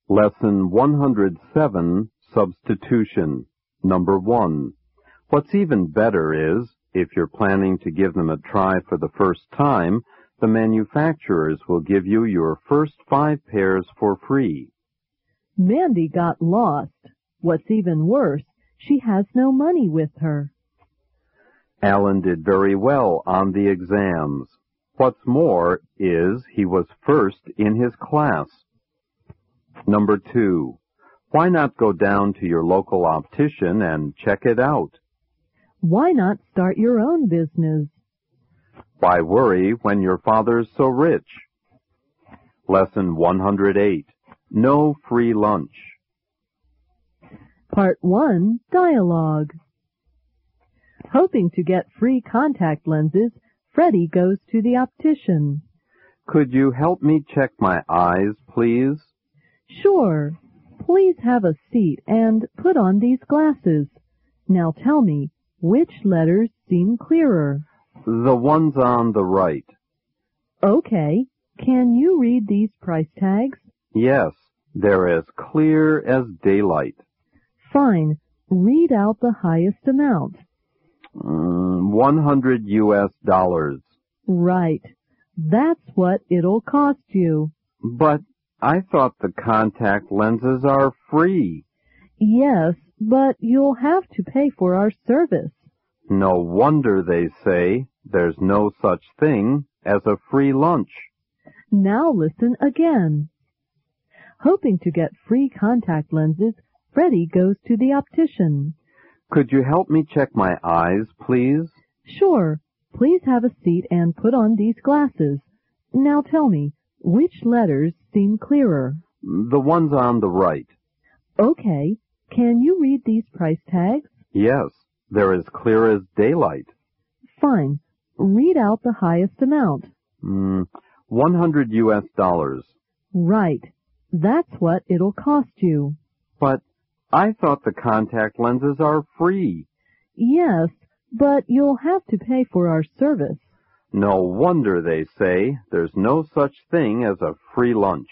Lesson 107, Substitution. Number 1. What's even better is, if you're planning to give them a try for the first time, the manufacturers will give you your first 5 pairs for free. Mandy got lost. What's even worse, she has no money with her. Alan did very well on the exams. What's more is he was first in his class. Number 2. Why not go down to your local optician and check it out? Why not start your own business? Why worry when your father's so rich? Lesson 108. No free lunch. Part 1, Dialogue. Hoping to get free contact lenses, Freddie goes to the optician. Could you help me check my eyes, please? Sure. Please have a seat and put on these glasses. Now tell me, which letters seem clearer? The ones on the right. Okay. Can you read these price tags? Yes, they're as clear as daylight. Fine. Read out the highest amount. $100 US. Right. That's what it'll cost you. But I thought the contact lenses are free. Yes, but you'll have to pay for our service. No wonder they say there's no such thing as a free lunch. Now listen again. Hoping to get free contact lenses, Freddie goes to the optician. Could you help me check my eyes, please? Sure. Please have a seat and put on these glasses. Now tell me, which letters seem clearer? The ones on the right. Okay. Can you read these price tags? Yes, they're as clear as daylight. Fine. Read out the highest amount. $100 US. Right. That's what it'll cost you. But I thought the contact lenses are free. Yes, but you'll have to pay for our service. No wonder they say there's no such thing as a free lunch.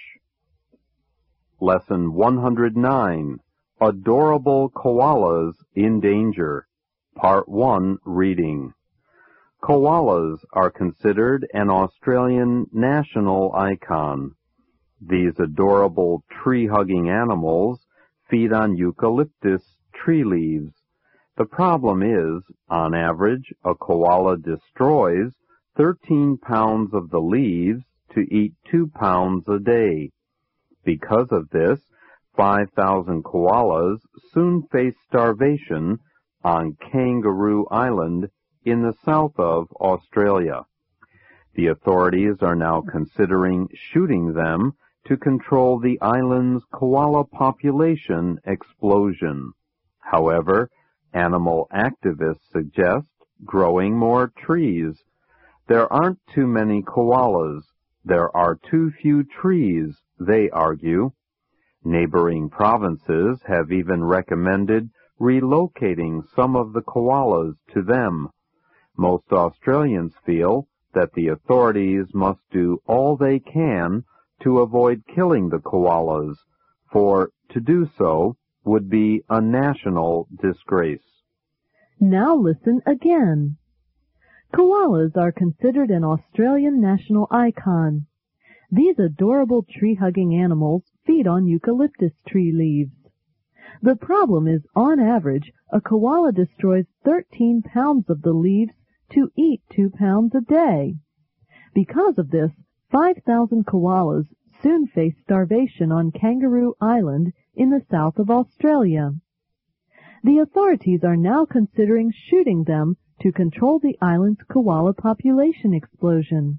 Lesson 109. Adorable Koalas in Danger. Part 1, Reading. Koalas are considered an Australian national icon. These adorable tree-hugging animals feed on eucalyptus tree leaves. The problem is, on average, a koala destroys 13 pounds of the leaves to eat 2 pounds a day. Because of this, 5,000 koalas soon face starvation on Kangaroo Island in the south of Australia. The authorities are now considering shooting them to control the island's koala population explosion. However, animal activists suggest growing more trees. There aren't too many koalas. There are too few trees, they argue. Neighboring provinces have even recommended relocating some of the koalas to them. Most Australians feel that the authorities must do all they can to avoid killing the koalas, for to do so would be a national disgrace. Now listen again. Koalas are considered an Australian national icon. These adorable tree-hugging animals feed on eucalyptus tree leaves. The problem is, on average, a koala destroys 13 pounds of the leaves to eat 2 pounds a day. Because of this, 5,000 koalas soon face starvation on Kangaroo Island in the south of Australia. The authorities are now considering shooting them to control the island's koala population explosion.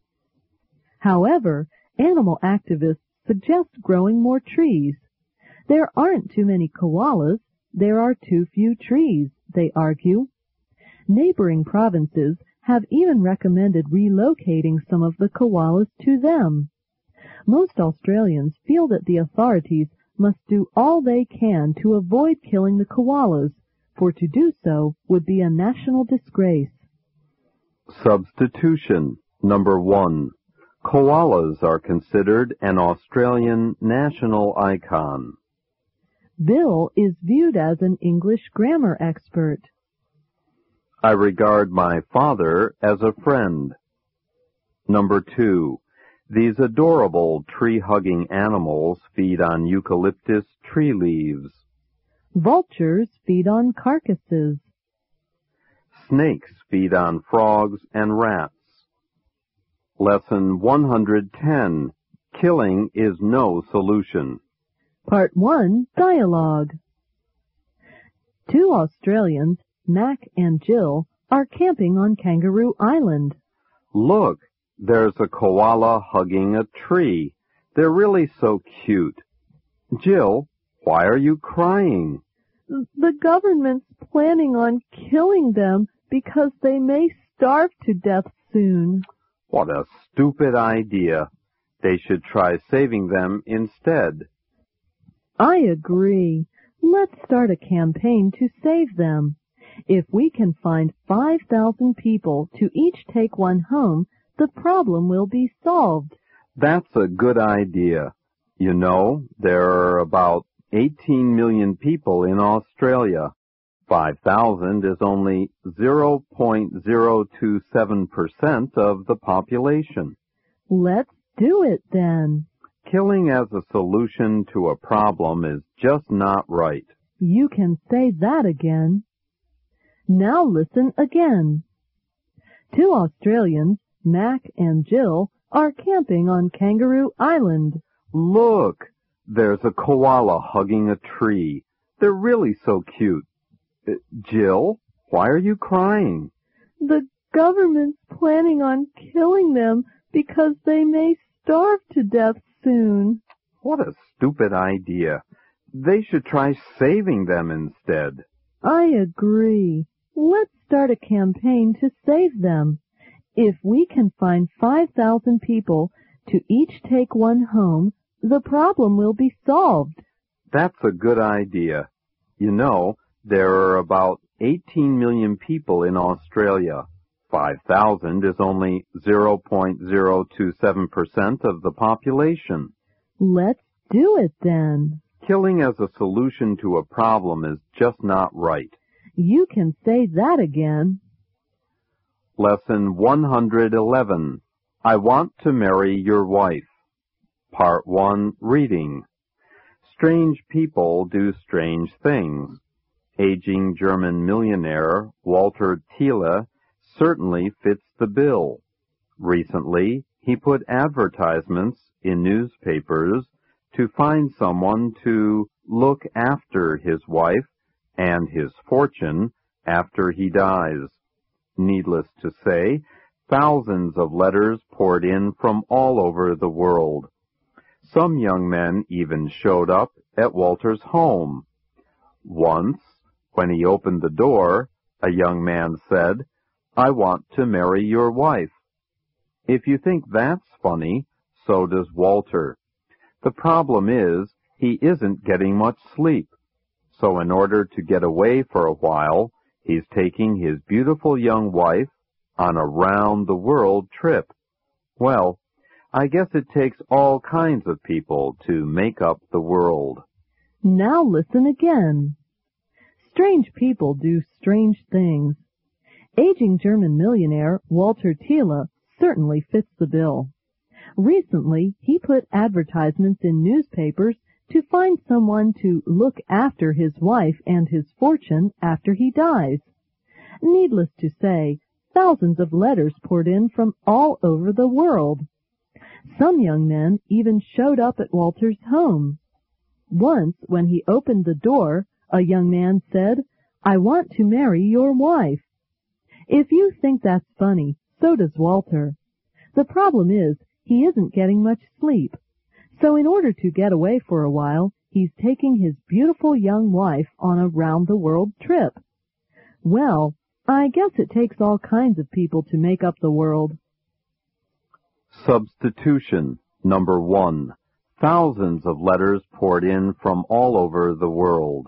However, animal activists suggest growing more trees. There aren't too many koalas, there are too few trees, they argue. Neighboring provinces have even recommended relocating some of the koalas to them. Most Australians feel that the authorities must do all they can to avoid killing the koalas, for to do so would be a national disgrace. Substitution. Number 1. Koalas are considered an Australian national icon. Bill is viewed as an English grammar expert. I regard my father as a friend. Number 2. These adorable tree-hugging animals feed on eucalyptus tree leaves. Vultures feed on carcasses. Snakes feed on frogs and rats. Lesson 110. Killing is no solution. Part 1, Dialogue. Two Australians, Mac and Jill, are camping on Kangaroo Island. Look, there's a koala hugging a tree. They're really so cute. Jill, why are you crying? The government's planning on killing them because they may starve to death soon. What a stupid idea. They should try saving them instead. I agree. Let's start a campaign to save them. If we can find 5,000 people to each take one home, the problem will be solved. That's a good idea. You know, there are about 18 million people in Australia. 5,000 is only 0.027% of the population. Let's do it then. Killing as a solution to a problem is just not right. You can say that again. Now listen again. Two Australians, Mac and Jill, are camping on Kangaroo Island. Look, there's a koala hugging a tree. They're really so cute. Jill, why are you crying? The government's planning on killing them because they may starve to death soon. What a stupid idea. They should try saving them instead. I agree. Let's start a campaign to save them. If we can find 5,000 people to each take one home, the problem will be solved. That's a good idea. You know, there are about 18 million people in Australia. 5,000 is only 0.027% of the population. Let's do it then. Killing as a solution to a problem is just not right. You can say that again. Lesson 111. I want to marry your wife. Part 1, Reading. Strange people do strange things. Aging German millionaire Walter Thiele certainly fits the bill. Recently, he put advertisements in newspapers to find someone to look after his wife and his fortune after he dies. Needless to say, thousands of letters poured in from all over the world. Some young men even showed up at Walter's home. Once, when he opened the door, a young man said, "I want to marry your wife." If you think that's funny, so does Walter. The problem is, he isn't getting much sleep. So in order to get away for a while, he's taking his beautiful young wife on a round-the-world trip. Well, I guess it takes all kinds of people to make up the world. Now listen again. Strange people do strange things. Aging German millionaire Walter Thiele certainly fits the bill. Recently, he put advertisements in newspapers to find someone to look after his wife and his fortune after he dies. Needless to say, thousands of letters poured in from all over the world. Some young men even showed up at Walter's home. Once, when he opened the door, a young man said, "I want to marry your wife." If you think that's funny, so does Walter. The problem is, he isn't getting much sleep. So in order to get away for a while, he's taking his beautiful young wife on a round-the-world trip. Well, I guess it takes all kinds of people to make up the world. Substitution. Number 1. Thousands of letters poured in from all over the world.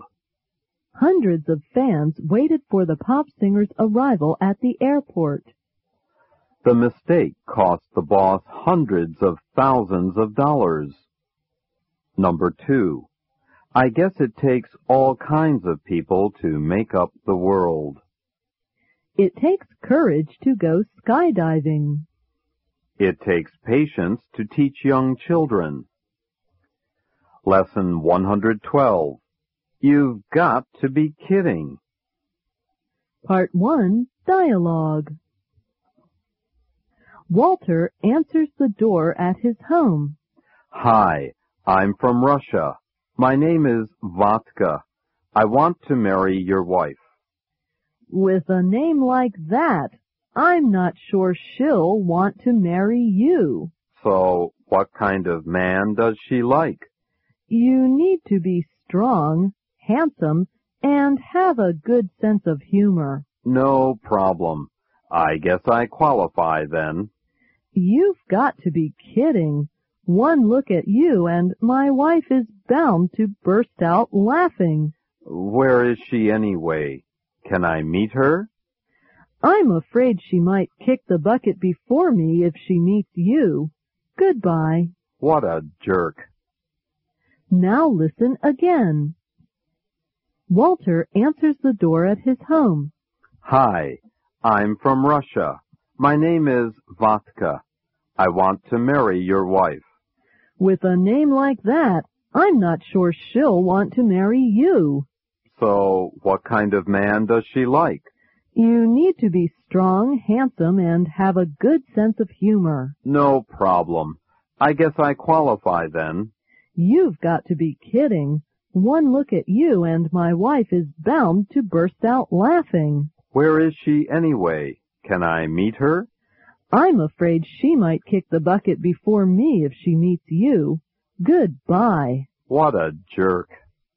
Hundreds of fans waited for the pop singer's arrival at the airport. The mistake cost the boss hundreds of thousands of dollars. Number 2. I guess it takes all kinds of people to make up the world. It takes courage to go skydiving. It takes patience to teach young children. Lesson 112. You've got to be kidding. Part 1, Dialogue. Walter answers the door at his home. Hi, I'm from Russia. My name is Vodka. I want to marry your wife. With a name like that, I'm not sure she'll want to marry you. So, what kind of man does she like? You need to be strong, handsome, and have a good sense of humor. No problem. I guess I qualify then. You've got to be kidding. One look at you and my wife is bound to burst out laughing. Where is she anyway? Can I meet her? I'm afraid she might kick the bucket before me if she meets you. Goodbye. What a jerk. Now listen again. Walter answers the door at his home. Hi, I'm from Russia. My name is Vodka. I want to marry your wife. With a name like that, I'm not sure she'll want to marry you. So, what kind of man does she like? You need to be strong, handsome, and have a good sense of humor. No problem. I guess I qualify then. You've got to be kidding. One look at you and my wife is bound to burst out laughing. Where is she anyway? Can I meet her? I'm afraid she might kick the bucket before me if she meets you. Goodbye. What a jerk.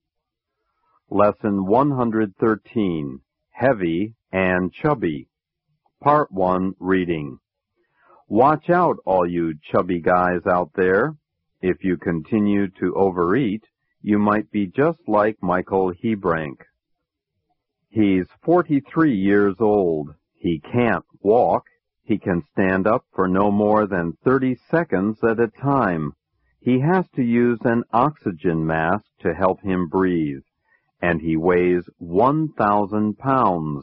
Lesson 113. Heavy and Chubby. Part 1 Reading. Watch out, all you chubby guys out there. If you continue to overeat, you might be just like Michael Hebrank. He's 43 years old. He can't walk. He can stand up for no more than 30 seconds at a time. He has to use an oxygen mask to help him breathe, and he weighs 1,000 pounds,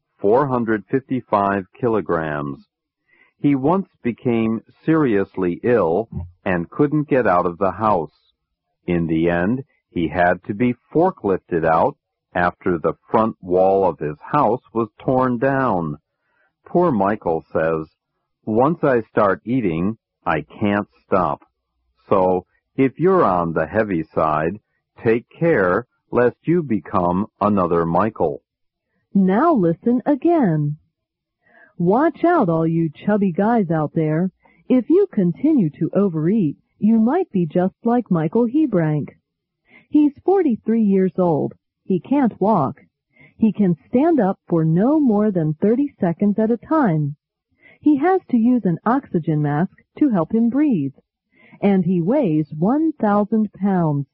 455 kilograms. He once became seriously ill and couldn't get out of the house. In the end, he had to be forklifted out after the front wall of his house was torn down. Poor Michael says, "Once I start eating, I can't stop." So, if you're on the heavy side, take care lest you become another Michael. Now listen again. Watch out, all you chubby guys out there. If you continue to overeat, you might be just like Michael Hebrank. He's 43 years old. He can't walk. He can stand up for no more than 30 seconds at a time. He has to use an oxygen mask to help him breathe. And he weighs 1,000 pounds,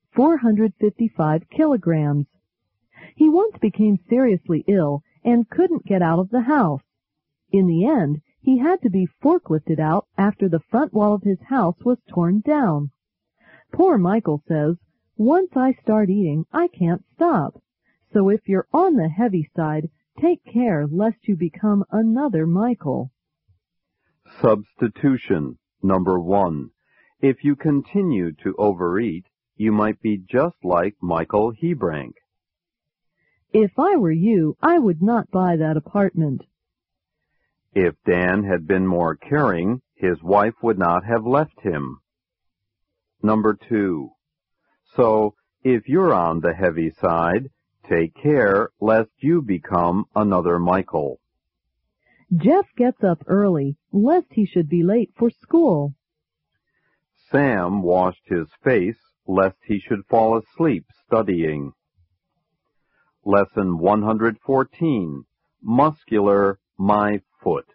455 kilograms. He once became seriously ill and couldn't get out of the house. In the end, he had to be forklifted out after the front wall of his house was torn down. Poor Michael says, "Once I start eating, I can't stop." So if you're on the heavy side, take care lest you become another Michael. Substitution. Number 1. If you continue to overeat, you might be just like Michael Hebrank. If I were you, I would not buy that apartment. If Dan had been more caring, his wife would not have left him. Number 2. So, if you're on the heavy side, take care lest you become another Michael. Jeff gets up early, lest he should be late for school. Sam washed his face, lest he should fall asleep studying. Lesson 114. Muscular, my foot.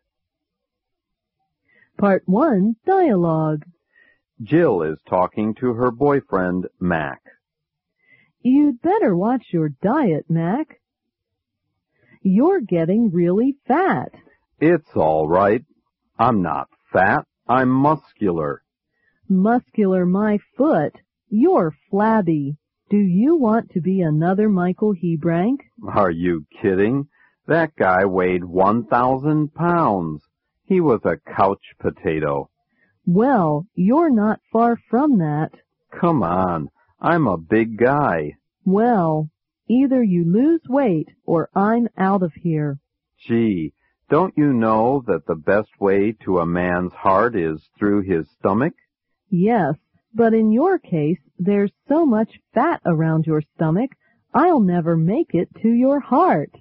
Part 1, Dialogue. Jill is talking to her boyfriend, Mac. You'd better watch your diet, Mac. You're getting really fat. It's all right. I'm not fat, I'm muscular. Muscular my foot. You're flabby. Do you want to be another Michael Hebrank? Are you kidding? That guy weighed 1,000 pounds. He was a couch potato. Well, you're not far from that. Come on, I'm a big guy. Well, either you lose weight or I'm out of here. Gee, don't you know that the best way to a man's heart is through his stomach? Yes, but in your case, there's so much fat around your stomach, I'll never make it to your heart.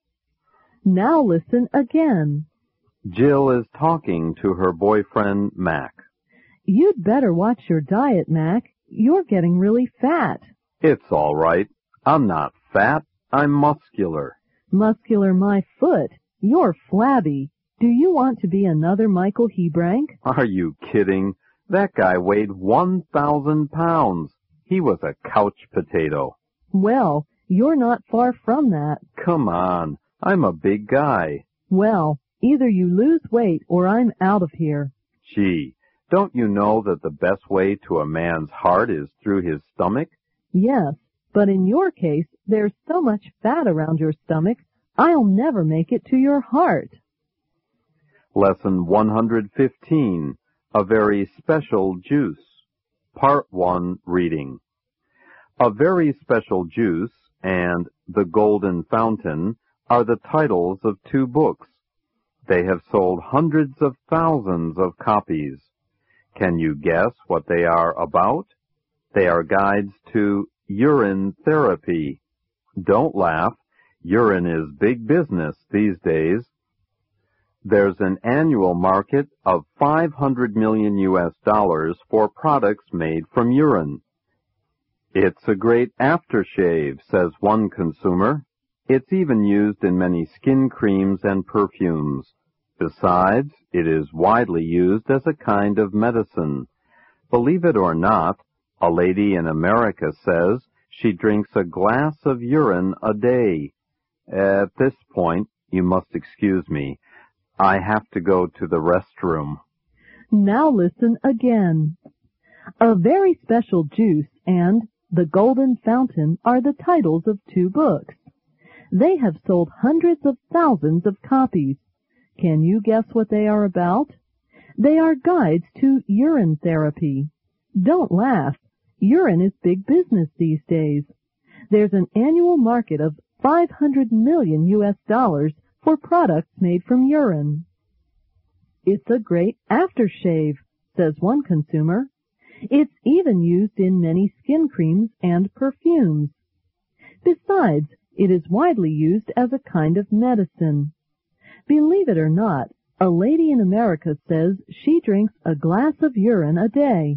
Now listen again. Jill is talking to her boyfriend, Mac. You'd better watch your diet, Mac. You're getting really fat. It's all right. I'm not fat. I'm muscular. Muscular my foot. You're flabby. Do you want to be another Michael Hebrank? Are you kidding? That guy weighed 1,000 pounds. He was a couch potato. Well, you're not far from that. Come on. I'm a big guy. Well, either you lose weight or I'm out of here. Gee, don't you know that the best way to a man's heart is through his stomach? Yes, but in your case, there's so much fat around your stomach, I'll never make it to your heart. Lesson 115, A Very Special Juice. Part 1 Reading. A Very Special Juice and The Golden Fountain are the titles of two books. They have sold hundreds of thousands of copies. Can you guess what they are about? They are guides to urine therapy. Don't laugh. Urine is big business these days. There's an annual market of $500 million for products made from urine. It's a great aftershave, says one consumer. It's even used in many skin creams and perfumes. Besides, it is widely used as a kind of medicine. Believe it or not, a lady in America says she drinks a glass of urine a day. At this point, you must excuse me. I have to go to the restroom. Now listen again. A Very Special Juice and The Golden Fountain are the titles of two books. They have sold hundreds of thousands of copies. Can you guess what they are about? They are guides to urine therapy. Don't laugh. Urine is big business these days. There's an annual market of $500 million for products made from urine. It's a great aftershave, says one consumer. It's even used in many skin creams and perfumes. Besides, it is widely used as a kind of medicine. Believe it or not, a lady in America says she drinks a glass of urine a day.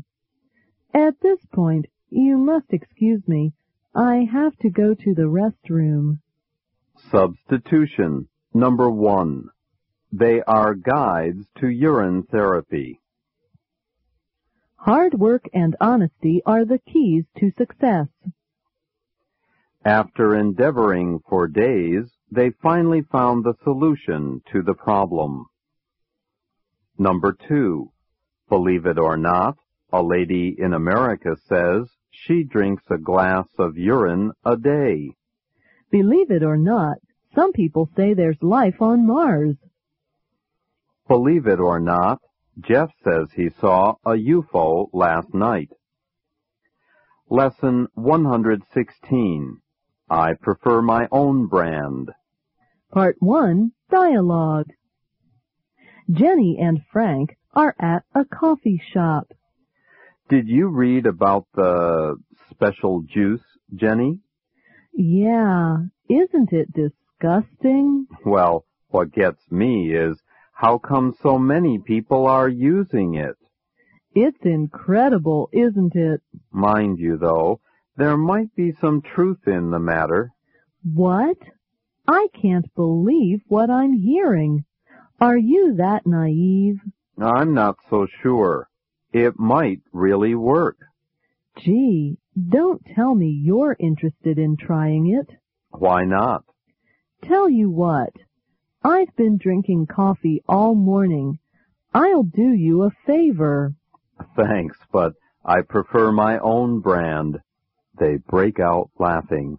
At this point, you must excuse me. I have to go to the restroom. Substitution. Number 1. They are guides to urine therapy. Hard work and honesty are the keys to success. After endeavoring for days, they finally found the solution to the problem. Number 2. Believe it or not, a lady in America says she drinks a glass of urine a day. Believe it or not, some people say there's life on Mars. Believe it or not, Jeff says he saw a UFO last night. Lesson 116. I prefer my own brand. Part 1, Dialogue. Jenny and Frank are at a coffee shop. Did you read about the special juice, Jenny? Yeah, isn't it disgusting? Well, what gets me is how come so many people are using it? It's incredible, isn't it? Mind you, though, there might be some truth in the matter. What? I can't believe what I'm hearing. Are you that naive? I'm not so sure. It might really work. Gee, don't tell me you're interested in trying it. Why not? Tell you what, I've been drinking coffee all morning. I'll do you a favor. Thanks, but I prefer my own brand. They break out laughing.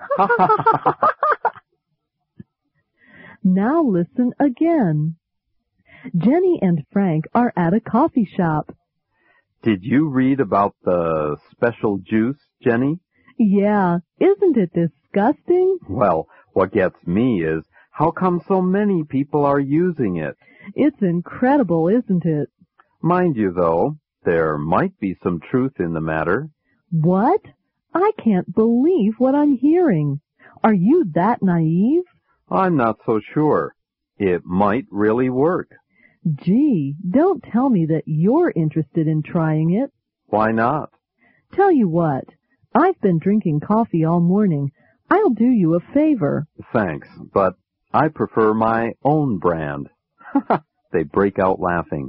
Now listen again. Jenny and Frank are at a coffee shop. Did you read about the special juice, Jenny? Yeah, isn't it disgusting? Well, what gets me is, how come so many people are using it? It's incredible, isn't it? Mind you, though, there might be some truth in the matter. What? I can't believe what I'm hearing. Are you that naive? I'm not so sure. It might really work. Gee, don't tell me that you're interested in trying it. Why not? Tell you what, I've been drinking coffee all morning. I'll do you a favor. Thanks, but I prefer my own brand. They break out laughing.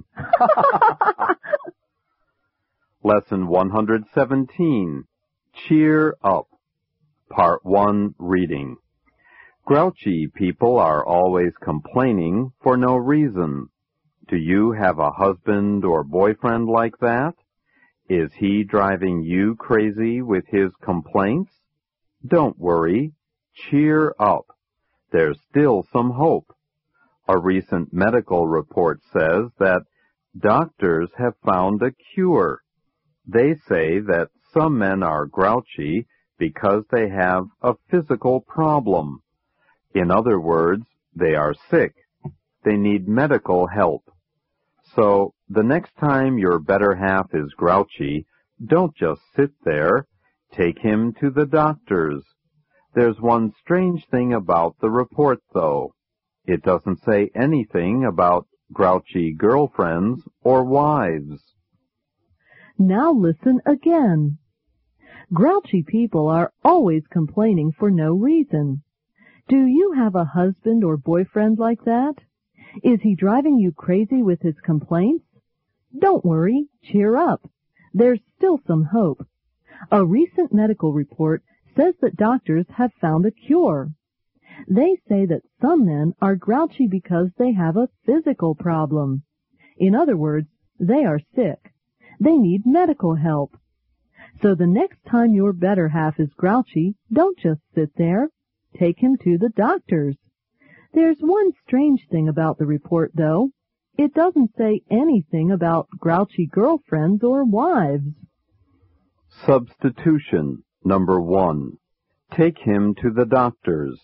Lesson 117. Cheer Up. Part 1 Reading. Grouchy people are always complaining for no reason. Do you have a husband or boyfriend like that? Is he driving you crazy with his complaints? Don't worry. Cheer up. There's still some hope. A recent medical report says that doctors have found a cure. They say that some men are grouchy because they have a physical problem. In other words, they are sick. They need medical help. So, the next time your better half is grouchy, don't just sit there. Take him to the doctors. There's one strange thing about the report, though. It doesn't say anything about grouchy girlfriends or wives. Now listen again. Grouchy people are always complaining for no reason. Do you have a husband or boyfriend like that? Is he driving you crazy with his complaints? Don't worry, cheer up. There's still some hope. A recent medical report says that doctors have found a cure. They say that some men are grouchy because they have a physical problem. In other words, they are sick. They need medical help. So the next time your better half is grouchy, don't just sit there. Take him to the doctors. There's one strange thing about the report, though. It doesn't say anything about grouchy girlfriends or wives. Substitution number 1. Take him to the doctors.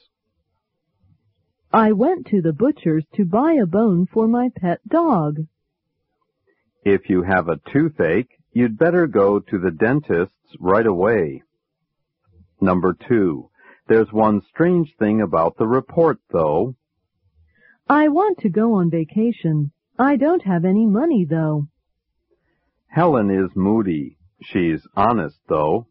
I went to the butcher's to buy a bone for my pet dog. If you have a toothache, you'd better go to the dentist's right away. Number 2. There's one strange thing about the report, though. I want to go on vacation. I don't have any money, though. Helen is moody. She's honest, though.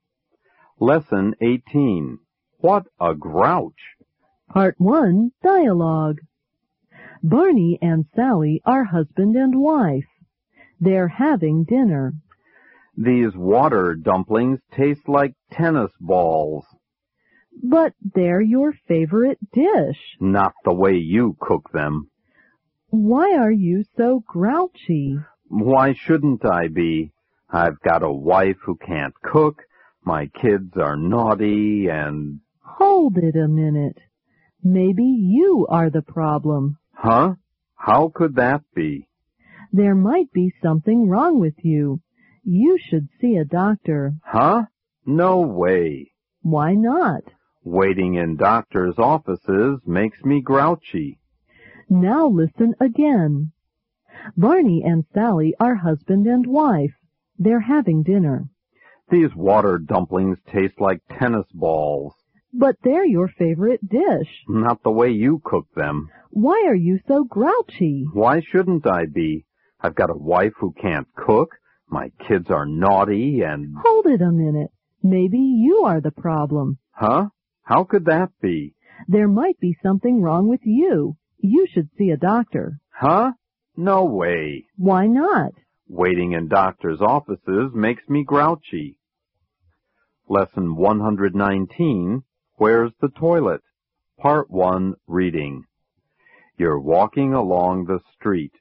Lesson 18. What a grouch! Part 1, Dialogue. Barney and Sally are husband and wife. They're having dinner. These water dumplings taste like tennis balls. But they're your favorite dish. Not the way you cook them. Why are you so grouchy? Why shouldn't I be? I've got a wife who can't cook, my kids are naughty, and... Hold it a minute. Maybe you are the problem. Huh? How could that be? There might be something wrong with you. You should see a doctor. Huh? No way. Why not? Waiting in doctors' offices makes me grouchy. Now listen again. Barney and Sally are husband and wife. They're having dinner. These water dumplings taste like tennis balls. But they're your favorite dish. Not the way you cook them. Why are you so grouchy? Why shouldn't I be? I've got a wife who can't cook, my kids are naughty, and... Hold it a minute. Maybe you are the problem. Huh? How could that be? There might be something wrong with you. You should see a doctor. Huh? No way. Why not? Waiting in doctors' offices makes me grouchy. Lesson 119, Where's the Toilet? Part 1, Reading. You're walking along the street.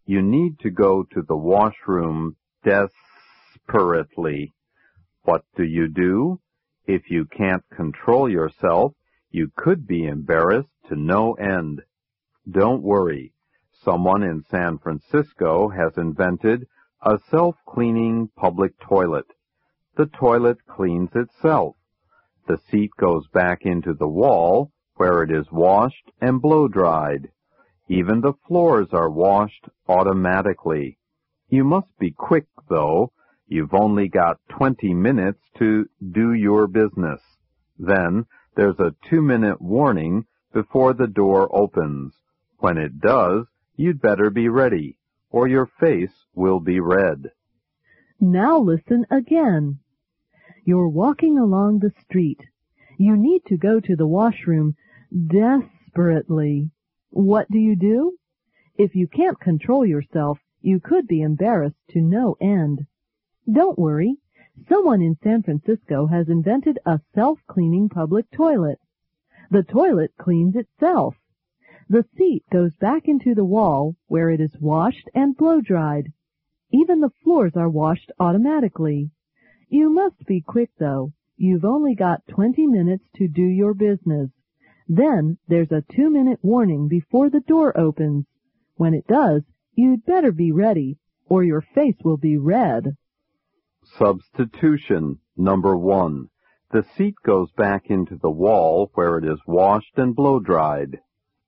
you need to go to the washroom desperately. What do? If you can't control yourself, you could be embarrassed to no end. Don't worry. Someone in San Francisco has invented a self-cleaning public toilet. The toilet cleans itself. The seat goes back into the wall, where it is washed and blow-dried. Even the floors are washed automatically. You must be quick, though. You've only got 20 minutes to do your business. Then there's a 2-minute warning before the door opens. When it does, you'd better be ready, or your face will be red. Now listen again. You're walking along the street. You need to go to the washroom desperately. What do? If you can't control yourself, you could be embarrassed to no end. Don't worry. Someone in San Francisco has invented a self-cleaning public toilet. The toilet cleans itself. The seat goes back into the wall, where it is washed and blow-dried. Even the floors are washed automatically. You must be quick, though. You've only got 20 minutes to do your business. Then there's a 2-minute warning before the door opens. When it does, you'd better be ready, or your face will be red. Substitution number 1. The seat goes back into the wall where it is washed and blow-dried.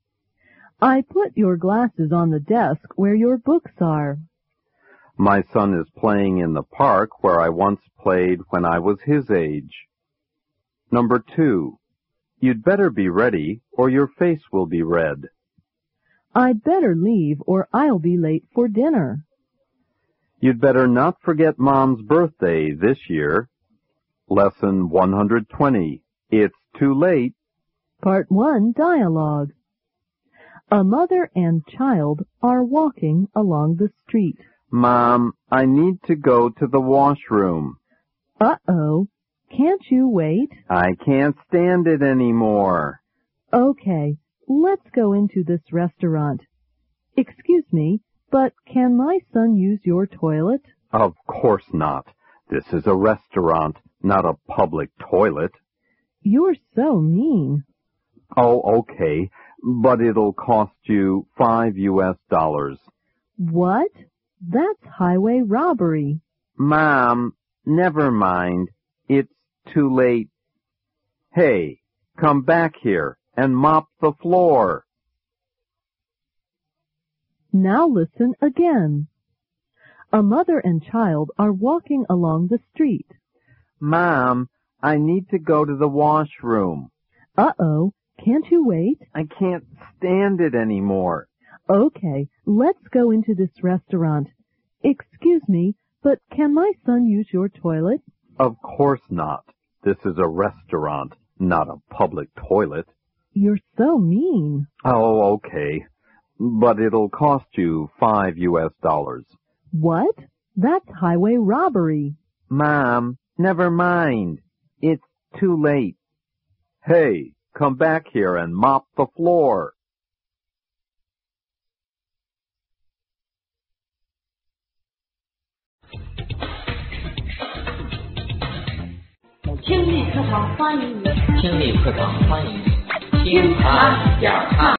I put your glasses on the desk where your books are. My son is playing in the park where I once played when I was his age. Number 2. You'd better be ready or your face will be red. I'd better leave or I'll be late for dinner. You'd better not forget Mom's birthday this year. Lesson 120. It's too late. Part 1, Dialogue. A mother and child are walking along the street. Mom, I need to go to the washroom. Uh-oh. Can't you wait? I can't stand it anymore. Okay, let's go into this restaurant. Excuse me, but can my son use your toilet? Of course not. This is a restaurant, not a public toilet. You're so mean. Oh, okay, but it'll cost you $5. What? That's highway robbery. Mom, never mind. It's too late. Hey, come back here and mop the floor. Now listen again. A mother and child are walking along the street. Mom, I need to go to the washroom. Uh-oh, can't you wait? I can't stand it anymore. Okay, let's go into this restaurant. Excuse me, but can my son use your toilet? Of course not. This is a restaurant, not a public toilet. You're so mean. Oh, okay. But it'll cost you $5. What? That's highway robbery. Mom, never mind. It's too late. Hey, come back here and mop the floor. 听力课堂欢迎你，听他点看。